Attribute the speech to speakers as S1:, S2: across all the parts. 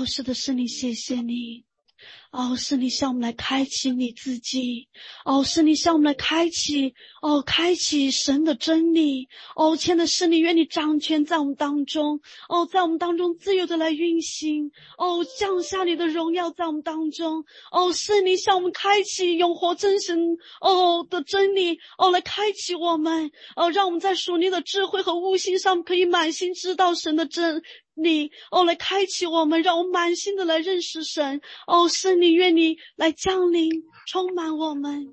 S1: 是的，是你，谢谢你。是你向我们来开启你自己，是你向我们来开启神的真理，亲爱的是你，愿你掌权在我们当中，在我们当中自由的来运行，降下你的荣耀在我们当中，是你向我们开启永活真神的真理，来开启我们，让我们在属灵的智慧和悟性上可以满心知道神的真理，来开启我们，让我们满心的来认识神，是你，愿你来降临充满我们。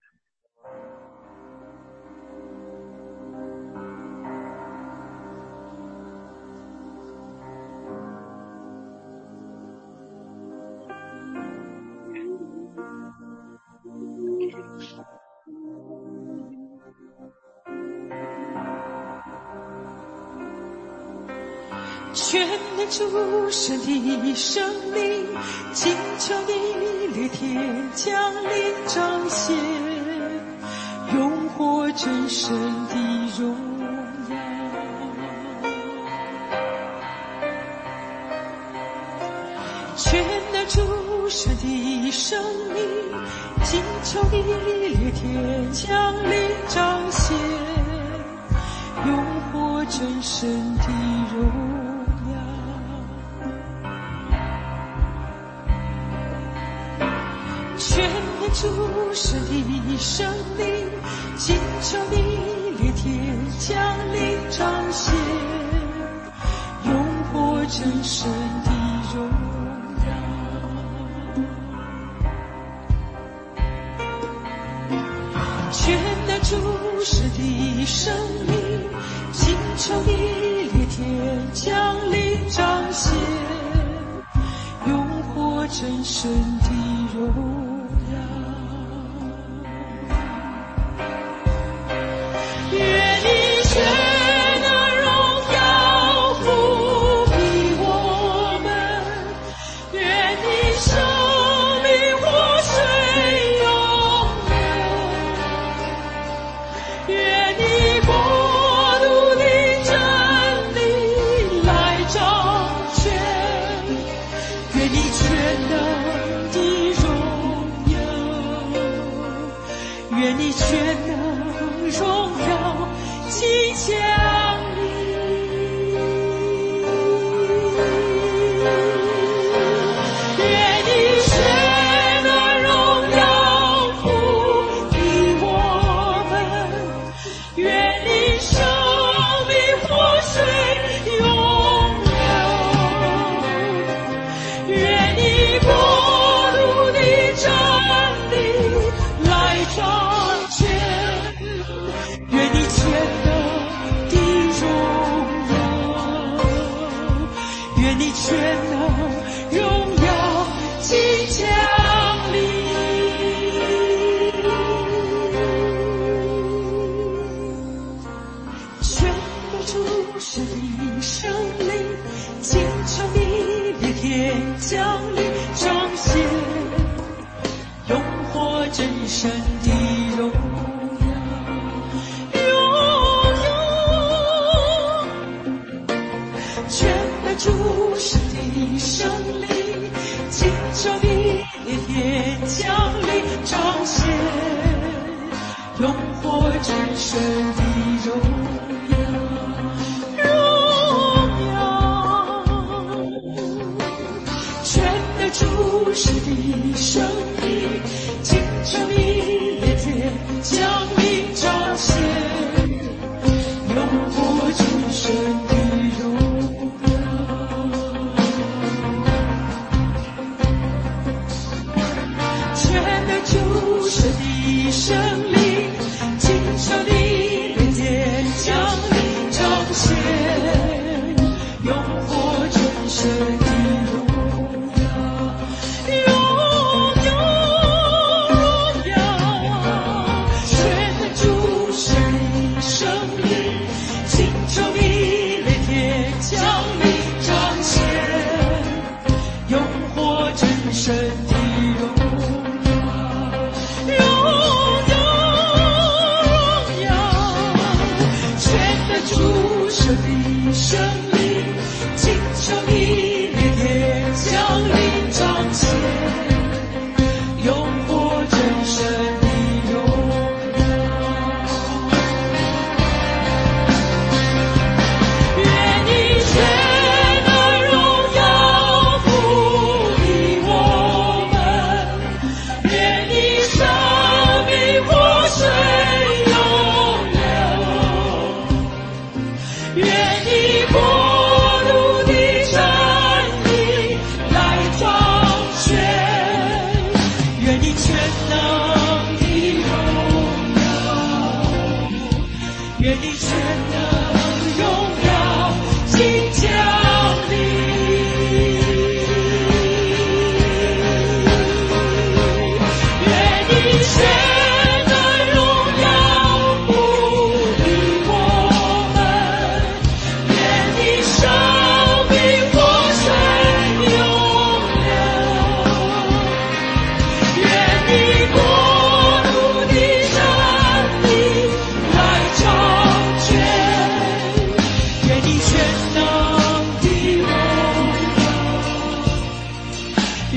S2: 全能主神的生命，精巧的裂天降临彰显，永活真神的荣耀。全能主神的生命，精巧的裂天降临彰显，永活真神的荣耀。全能主神的生命，精巧的裂天降临彰显，永活真神的荣耀。全能主神的生命，精巧的裂天降临彰显，永活真神的荣耀。 生命，精巧的裂天降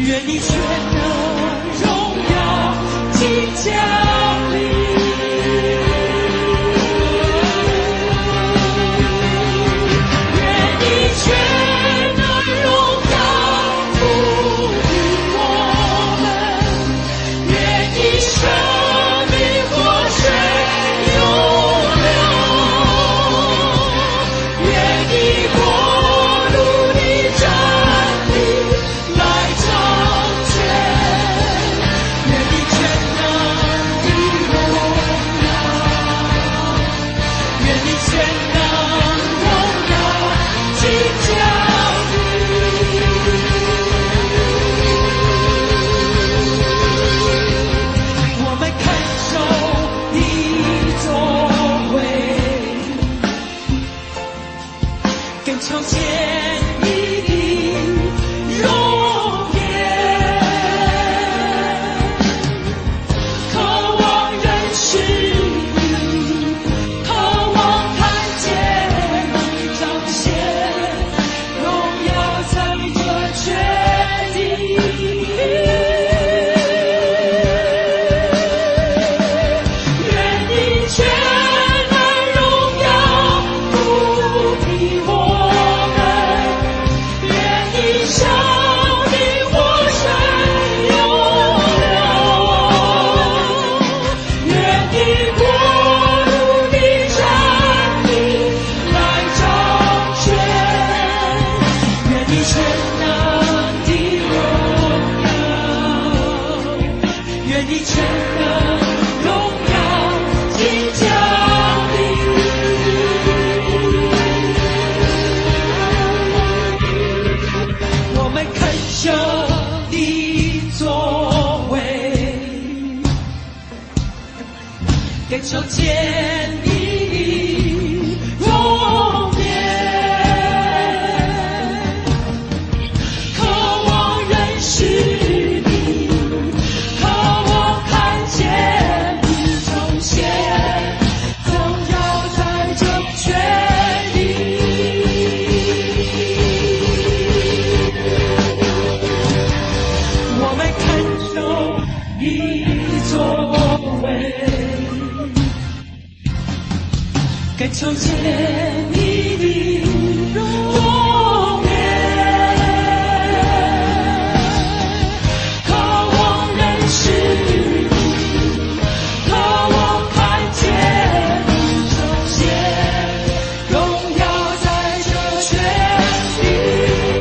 S2: 愿你全能荣耀即降临。求见你的容颜，渴望认识你，渴望看见你彰显，荣耀在这全地。我们看受你作为，更求见你的容颜，渴望认识你，渴望看见你彰显，荣耀在这全地。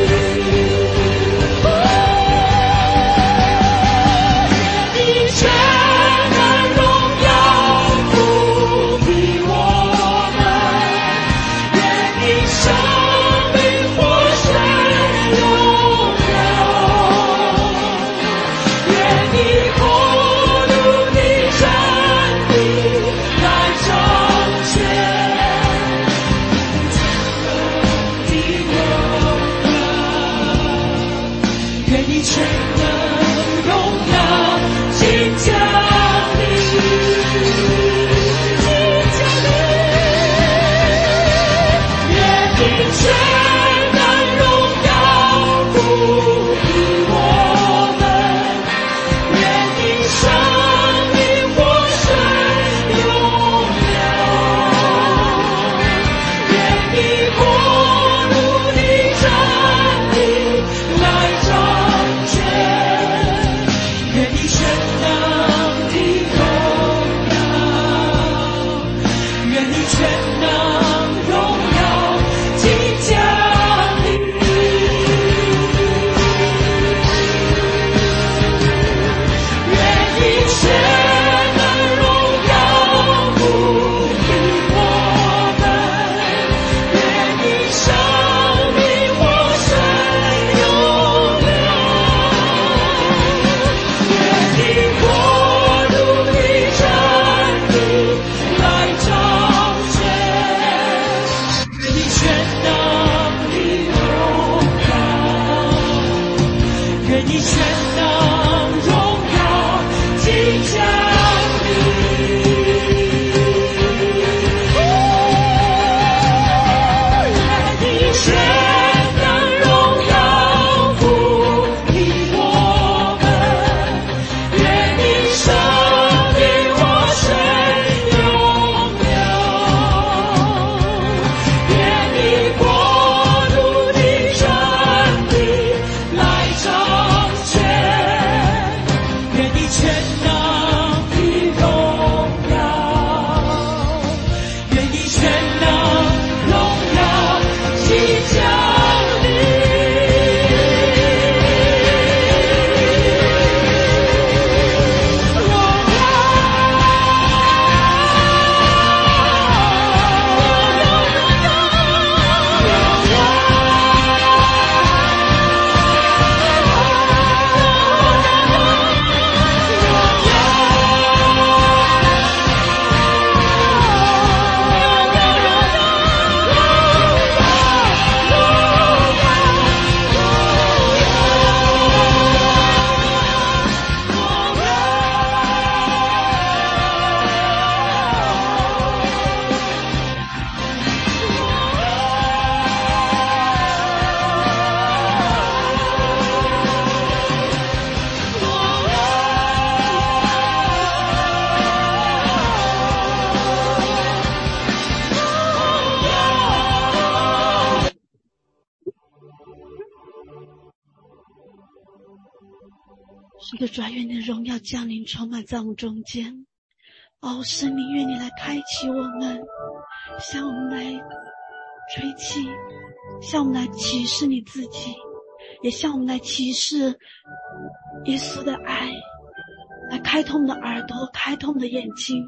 S2: 你全能荣耀不比我们，愿你生命活水荣耀，愿你国度的真理来彰显，愿你全能荣耀即降临，愿你全能荣耀不比我们，愿你生命活水荣耀，愿你国度的真理来彰显，愿你全能的荣耀，愿你全能荣耀即降临，愿你全能荣耀不比我们，愿你生命活水荣耀，愿你国度的真理来彰显，愿你全能的荣耀，愿你全能荣耀即降临，愿你全能荣耀不比
S1: 是的，主啊，愿你的荣耀降临充满在我们中间。哦，圣灵，愿你来开启我们，向我们来吹气，向我们来启示你自己，也向我们来启示耶稣的爱，来开通我们的耳朵，开通我们的眼睛。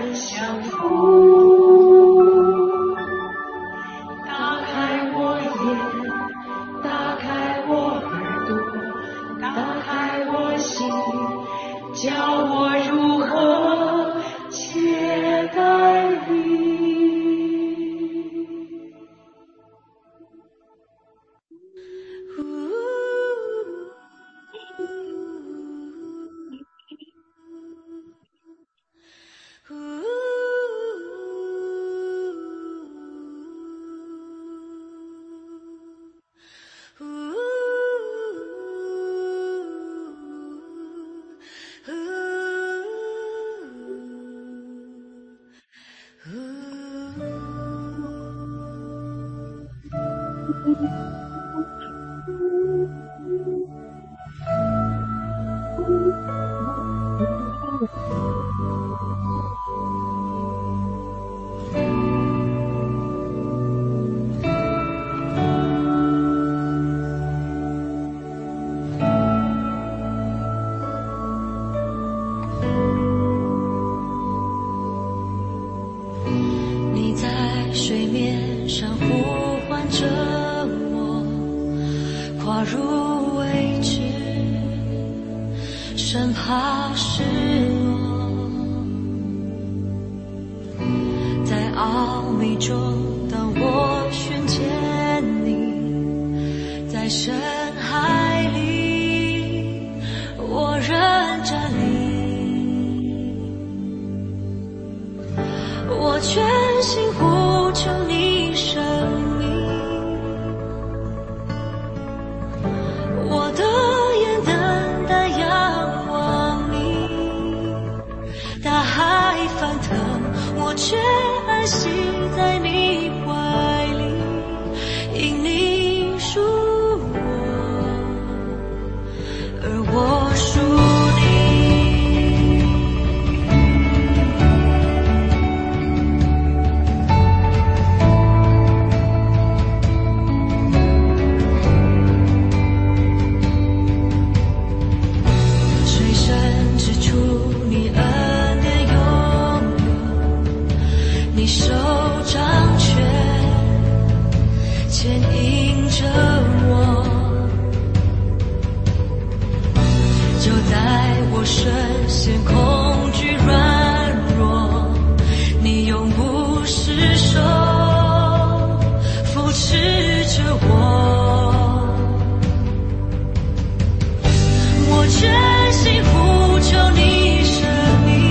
S2: 相逢，打开我眼，打开我耳朵，打开我心，叫我如何接待你。
S3: 你在水面上呼唤着我，跨入未知，生怕失落。在奥秘中，当我寻见你，在深海里，我仍站立。我全心呼求你生命，我的眼等待仰望你。大海翻腾，我却安息在你怀里，因你属我，而我属你。你手掌权牵引着我，就在我深陷恐惧软弱，你永不失手扶持着我。我全心呼求你生命，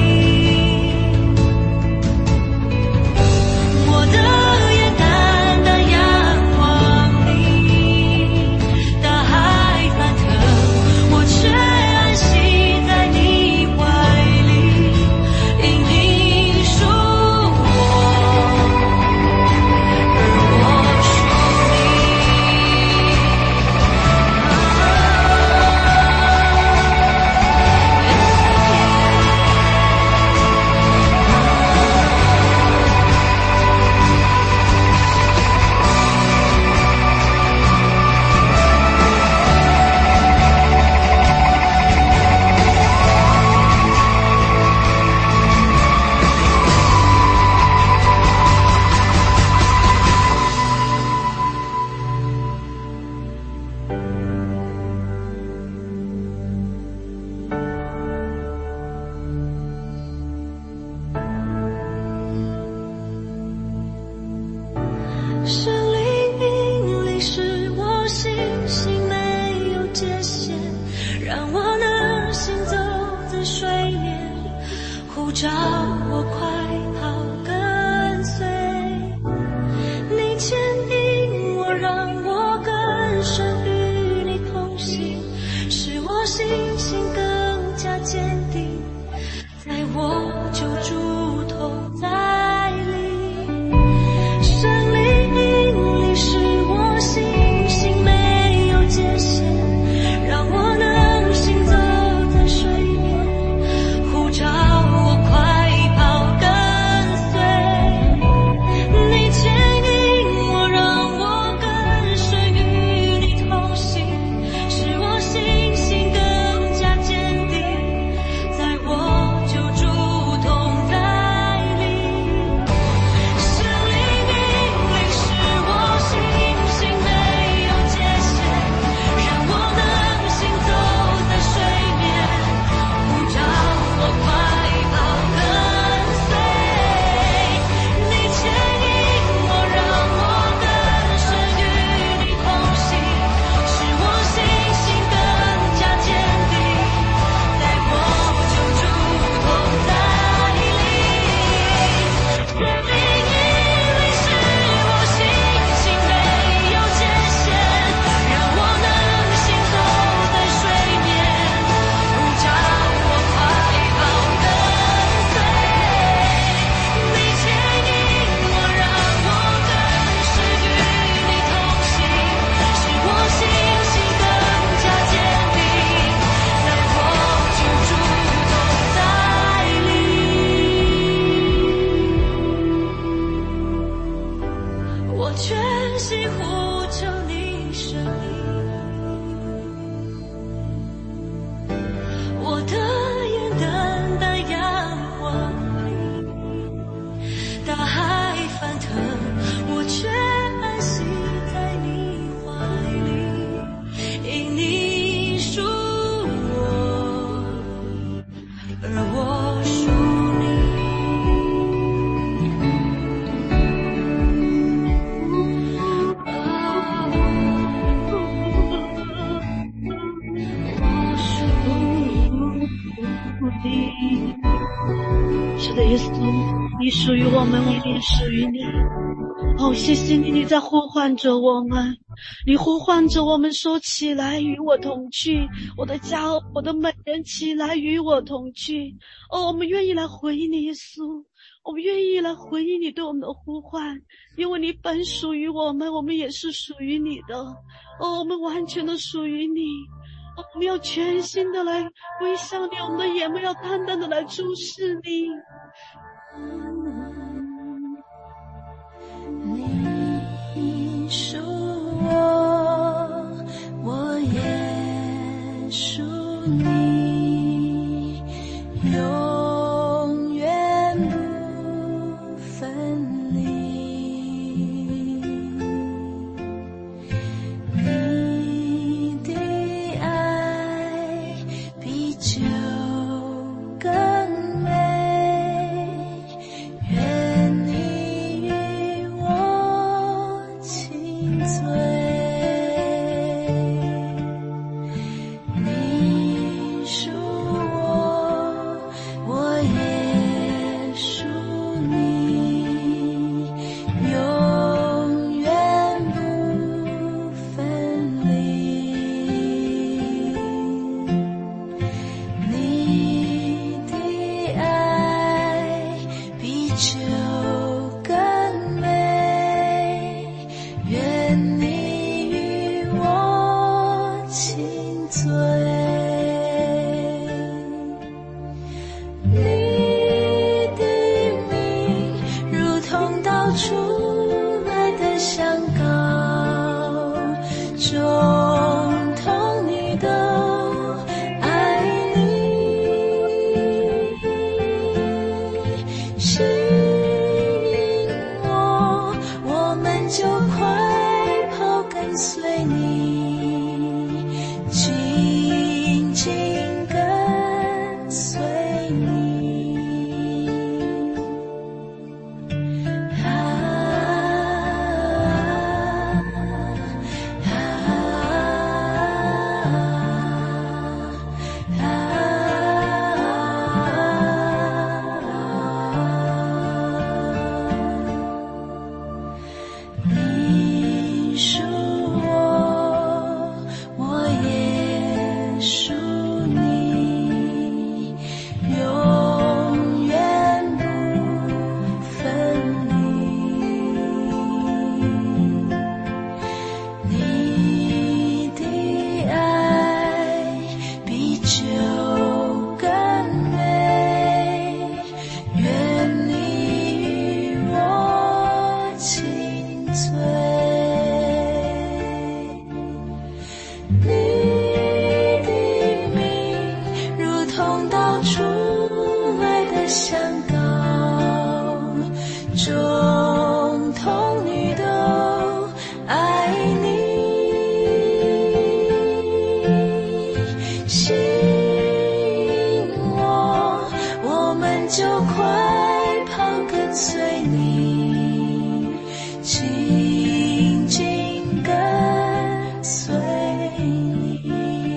S3: 神灵引领使我信心没有界限，让我能行走在水面，呼召我快跑跟随。你牵引我，让我更深与你同行，使我信心更加坚定，在我救主同在里。神灵引领使我信心没有界限，让我能行走在水面，呼召我快跑跟随。你牵引我，让我更深与你同行，使我信心更加坚定，在我救主同在。
S1: 是的，耶稣，你属于我们，我们也属于你。哦，谢谢你，你在呼唤着我们，你呼唤着我们说，起来与我同去，我的家，我的美人，起来与我同去。哦，我们愿意来回应你，耶稣，我们愿意来回应你对我们的呼唤，因为你本属于我们，我们也是属于你的。哦，我们完全的属于你。我们要全心的来归向你，我们的眼目要单单的来注视你。
S3: 你属我，我也属你，永远不分离。你的爱比酒更美，愿你与我亲嘴。你属我，我也属你，永远不分离。你的爱比酒更美，愿你与我亲嘴。你的名如同倒出来的香膏，众童女都爱你，吸引我，我们就快跑跟随你，紧紧跟随你。你属我，我也属你，永远不分离。你的爱比酒更美，愿你与我亲嘴。你的名如同倒出来的香膏，众童女都爱你，吸引我，我们就快跑跟随你，紧紧跟随你。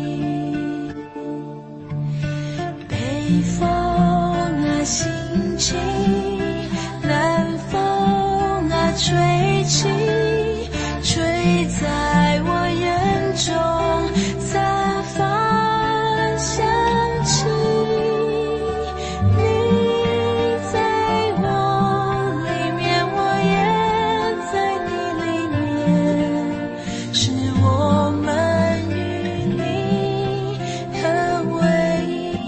S3: 北风啊兴起，南风啊吹起，吹在我眼中，散发香气。你在我里面，我也在你里面，是我们与你合为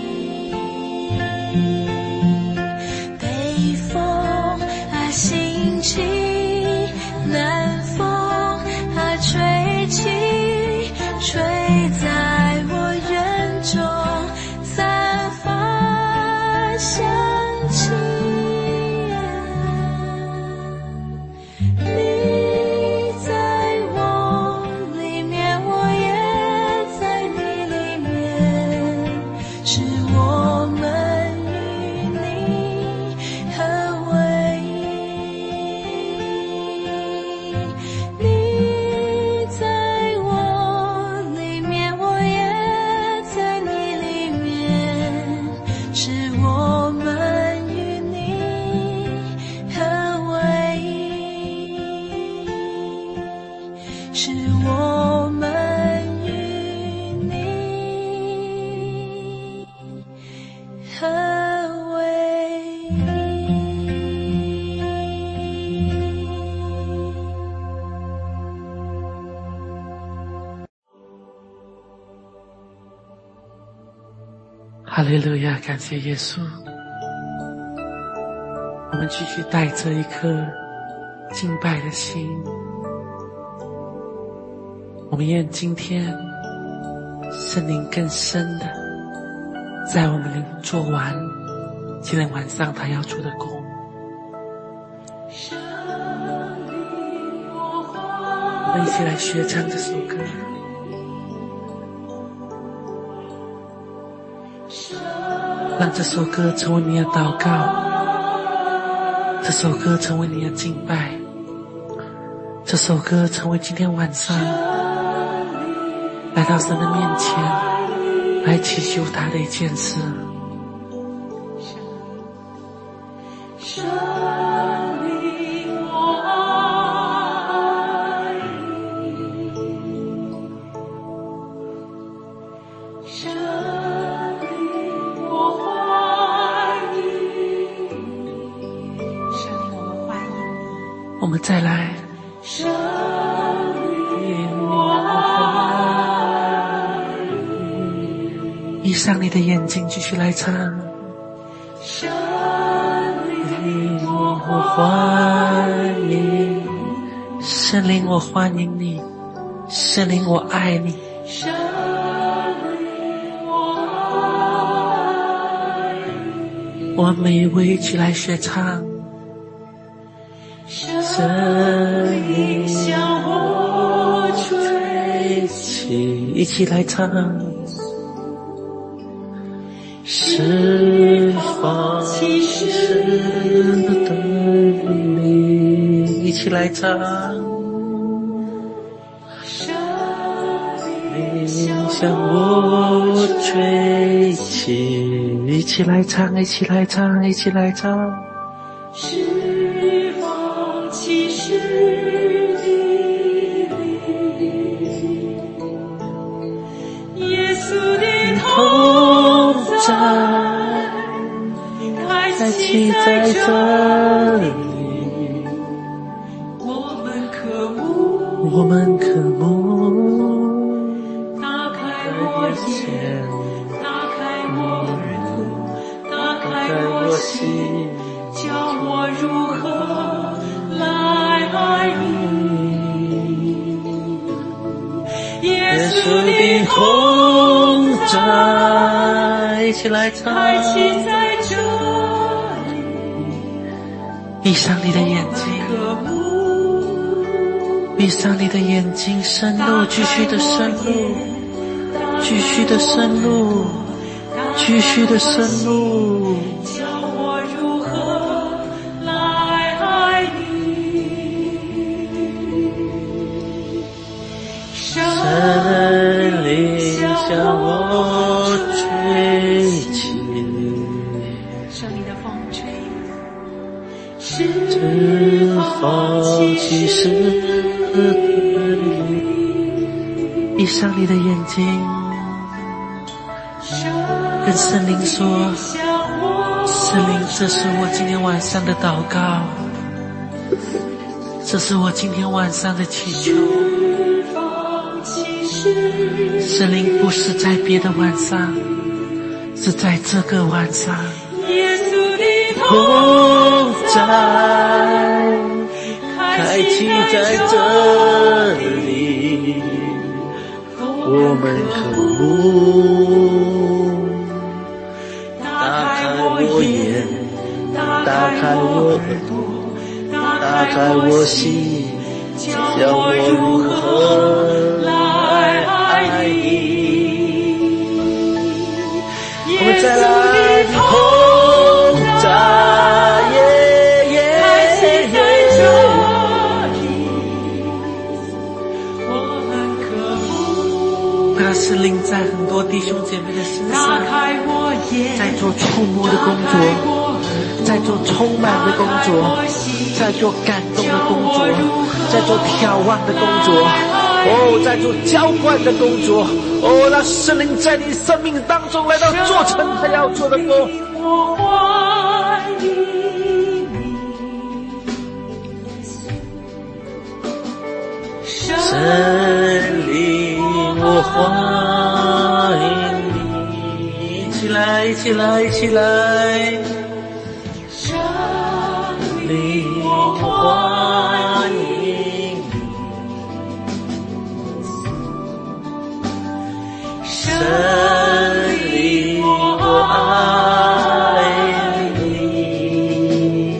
S3: 一。北风啊兴起，南风啊吹起，吹在我眼中，散发香气。你在我里面，我也在你里面，是我们与你合为一。你在我里面，我也在你里面，是我们与
S4: 利路亚，感谢耶稣。我们继续带着一颗敬拜的心，我们愿今天圣灵更深的在我们里做完今天晚上他要做的工。我们一起来学唱这首歌，让这首歌成为你的祷告，这首歌成为你的敬拜，这首歌成为今天晚上来到神的面前来祈求他的一件事。我们再来，闭上你的眼睛，继续来唱。圣灵，我欢迎，圣灵，我欢迎你，圣灵，我爱你。我们每一位一起来学唱。圣灵向我吹起，一起来唱。释放启示的你，一起来唱。圣灵向我吹起，一起来唱，一起来唱，一起来唱。启示的耶稣的同在开启在这里，我们渴慕，打开我眼，打开我耳朵，打开我心，教我如何来爱你，耶稣的同在，一起来唱。开启在这里，闭上你的眼睛，闭上你的眼睛，深入，继续的深入，继续的深入，继续的深入。圣灵向我吹起，圣灵的风吹，释放启示的你，闭上你的眼睛，跟圣灵说，圣灵，这是我今天晚上的祷告，这是我今天晚上的祈求。圣灵不是在别的晚上，是在这个晚上。耶稣的同在，开启在这里，我们渴慕，打开我眼，打开我耳朵，打开我心，教我如何来爱你。我们再来同在，开启在这里，我们渴慕。那是灵在很多弟兄姐妹的身上，在做触摸的工作，在做充满的工作，在做感动的工作，在做眺望的工作，在做浇灌的工作，让圣灵在你生命当中来到做成他要做的工。我欢迎你，圣灵，我欢迎你，一起来起来，
S2: 生灵我欢迎你，生灵我爱你，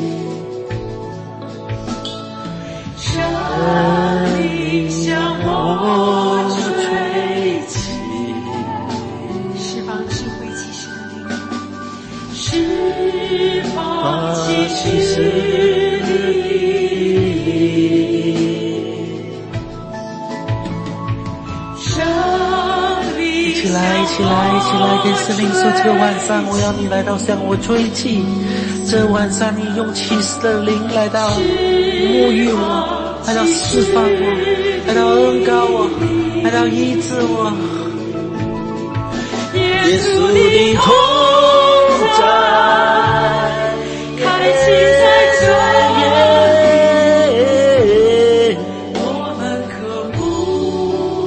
S2: 生灵向我吹起，释放智慧启示的灵，释放启示的
S4: 一起来，跟圣灵说，这个晚上我要你来到向我吹气，这晚上你用启示的灵来到沐浴我，来到释放我，来到恩膏我，来到医治我。耶稣的同在，
S2: 开启在这我们渴慕，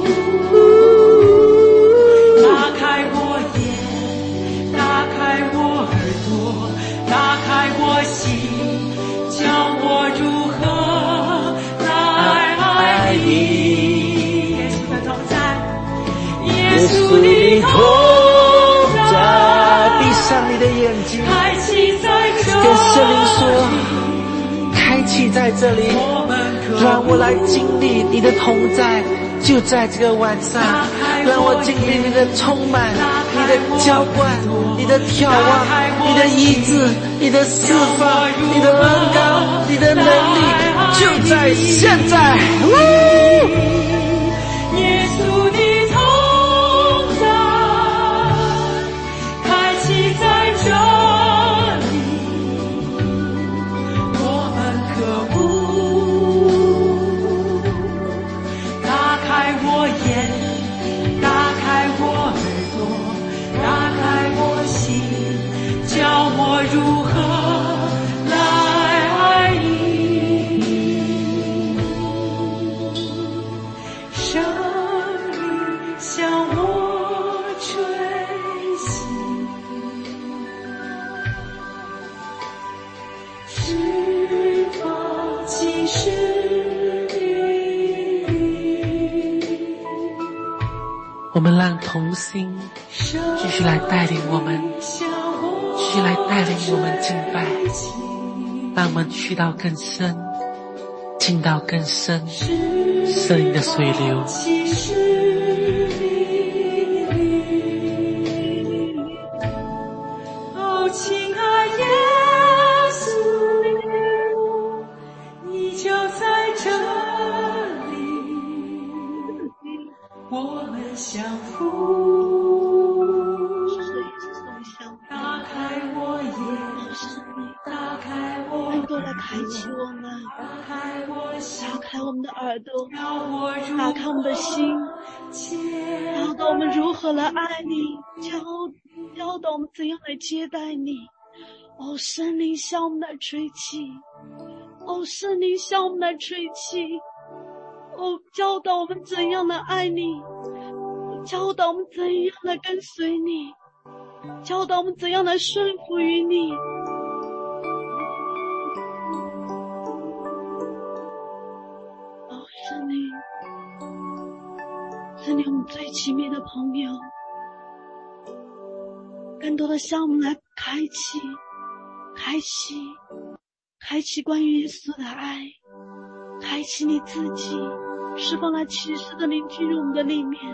S2: 打开我眼，打开我耳朵，打开我心，教我如何来爱你。耶稣的同在，耶稣的同在，
S4: 闭上你的眼睛，
S2: 开启在这
S4: 跟圣灵说，开启在这里，让我来经历你的同在，就在这个晚上，让我经历你的充满，你的浇灌，你的眺望，你的医治，你的释放，你的恩膏，你的能力，就在现在。
S2: 耶稣的同在，开启在这里，我们渴慕，打开我眼，打开我耳朵，打开我心，教我如何来爱你。生命向我吹起，释放启示的灵，
S4: 我们让同心继续来带领我们，继续来带领我们敬拜，让我们去到更深，进到更深圣灵的水流。
S2: 哦，亲爱耶稣，你就在这里，我们相扶，打开我眼，打开我
S1: 能够来开启我们，
S2: 打开我心，
S1: 打开我们的耳朵，
S2: 让我如
S1: 打开我们的心，教导我们如何来爱你，教导我们怎样来接待你。哦，圣灵向我们来吹气，哦，圣灵向我们来吹气，哦，教导我们怎样来爱你，教导我们怎样来跟随你，教导我们怎样来顺服于你。哦，圣灵，圣灵，我们最亲密的朋友，更多的向我们来开启关于耶稣的爱，开启你自己，释放来启示的灵进入我们的里面。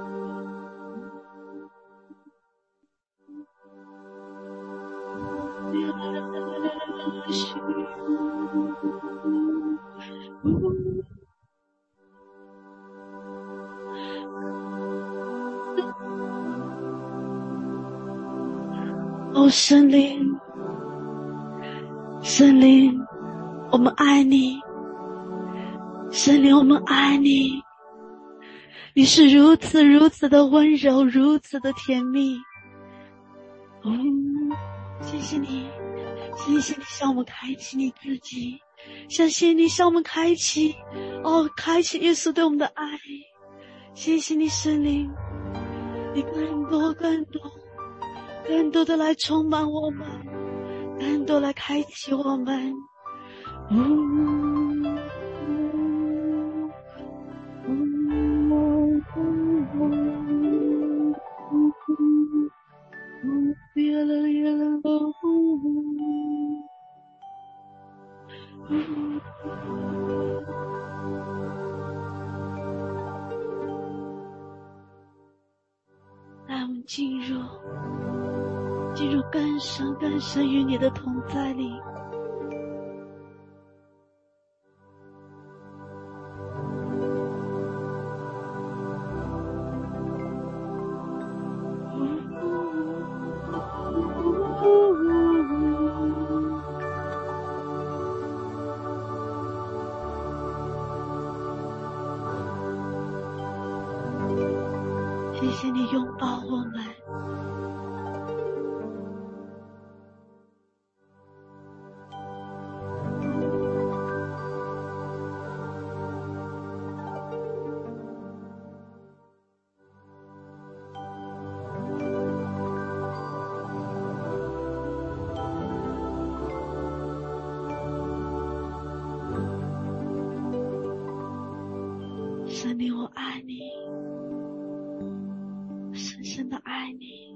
S1: 哦，圣灵，圣灵，我们爱你，圣灵，我们爱你，你是如此如此的温柔，如此的甜蜜。谢谢你，谢谢你向我们开启你自己，谢谢你向我们开启耶稣对我们的爱。谢谢你，圣灵，你更多更多的来充满我们，更多来开启我们。来，我们进入更深更深与你的同在里。谢谢你拥抱我们，神灵，我爱你，深深的爱你。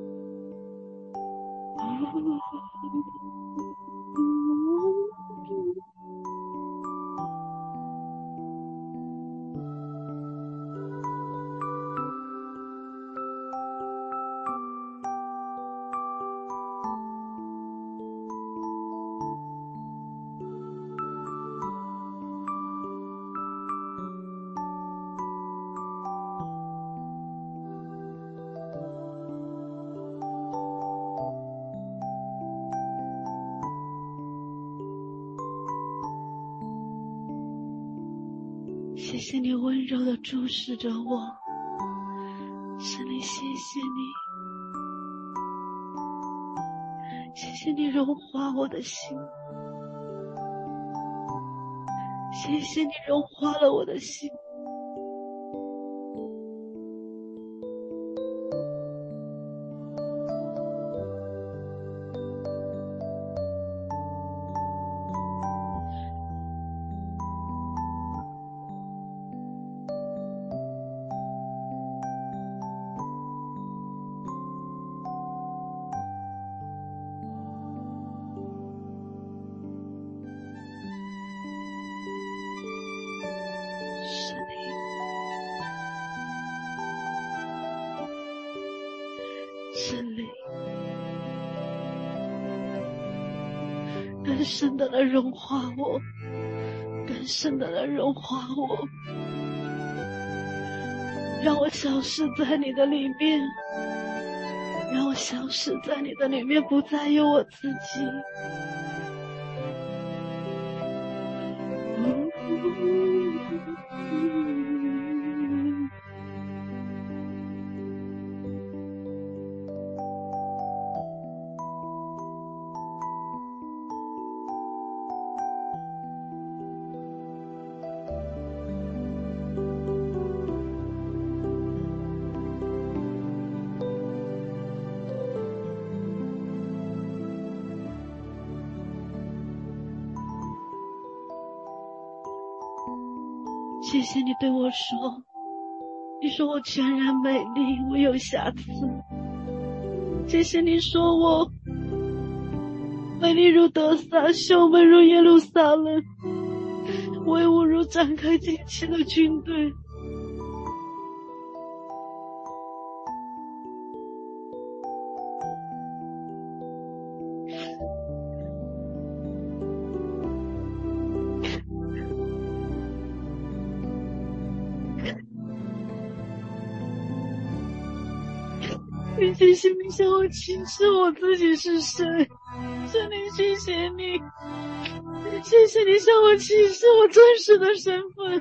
S1: 谢谢你温柔地注视着我，神灵，谢谢你，谢谢你融化我的心，谢谢你融化了我的心。神灵，更深的来融化我，更深的来融化我，让我消失在你的里面，让我消失在你的里面，不再有我自己。谢谢你对我说，你说我全然美丽，我有瑕疵。谢谢你说我美丽如得撒，秀美如耶路撒冷，威武如展开旌旗的军队。谢谢你向我启示我自己是谁，神灵，谢谢你，谢谢你向我启示我真实的身份。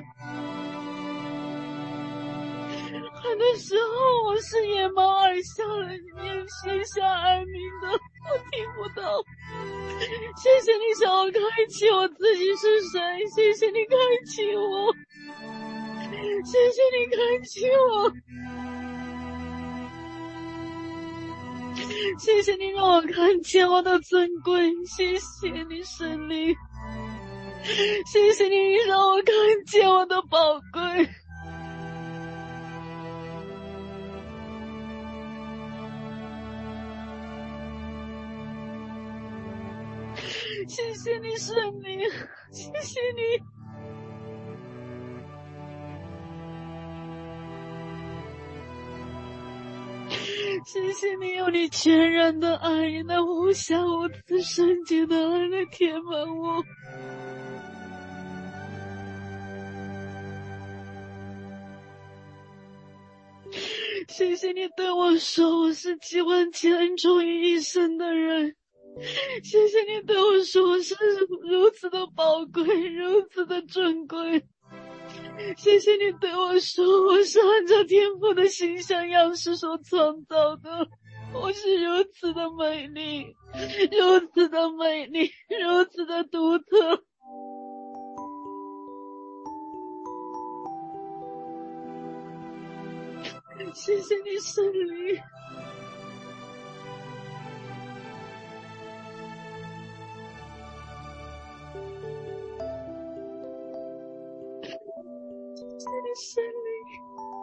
S1: 很多时候我是野猫耳下了你面写下耳鸣的，我听不到。谢谢你向我开启我自己是谁，谢谢你开启我，谢谢你开启我。 谢谢你让我看见我的尊贵，谢谢你圣灵，谢谢你让我看见我的宝贵。谢谢你圣灵，谢谢你。谢谢你有你全然的爱，你那无瑕无疵圣洁的爱来填满我。谢谢你对我说我是几万千恩宠于一身的人，谢谢你对我说我是如此的宝贵，如此的尊贵。谢谢你对我说我是按照天父的形象样式所创造的，我是如此的美丽，如此的美丽，如此的独特。谢谢你圣灵，谢谢你圣灵。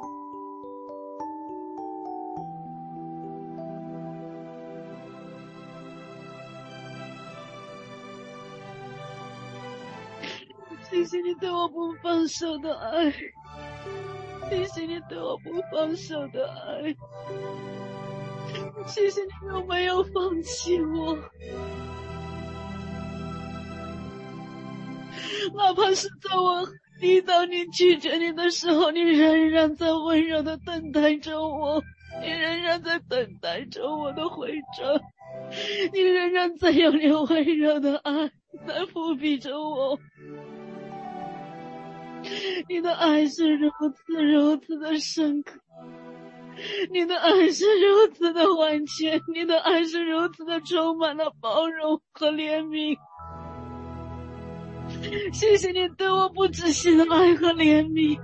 S1: 谢谢你对我不放手的爱，谢谢你对我不放手的爱，谢谢你有没有放弃我，哪怕是在我抵挡你拒绝你的时候，你仍然在温柔的等待着我，你仍然在等待着我的回转，你仍然在用你温柔的爱在抚庇着我。你的爱是如此如此的深刻，你的爱是如此的完全，你的爱是如此的充满了包容和怜悯。谢谢你对我不止息的爱和怜悯。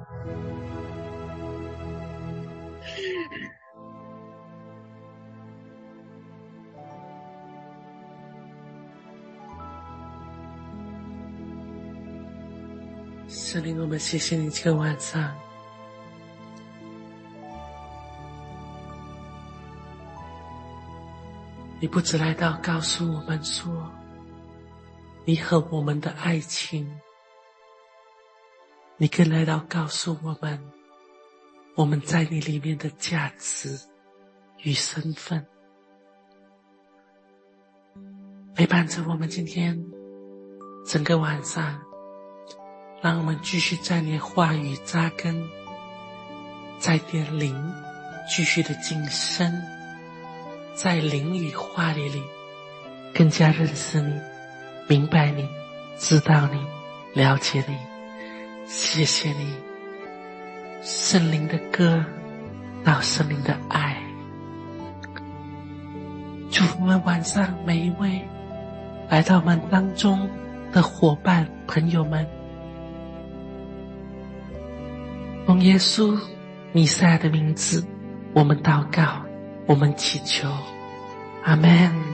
S4: 圣灵，我们谢谢你这个晚上，你不只来到告诉我们说你和我们的爱情，你更来到告诉我们我们在你里面的价值与身份，陪伴着我们今天整个晚上，让我们继续在你的话语扎根，在你的灵继续的晋升，在灵与话语里更加认识你，明白你，知道你，了解你。谢谢你圣灵的歌到圣灵的爱，祝福我们晚上每一位来到我们当中的伙伴朋友们，奉耶稣弥赛亚的名字，我们祷告，我们祈求，阿们。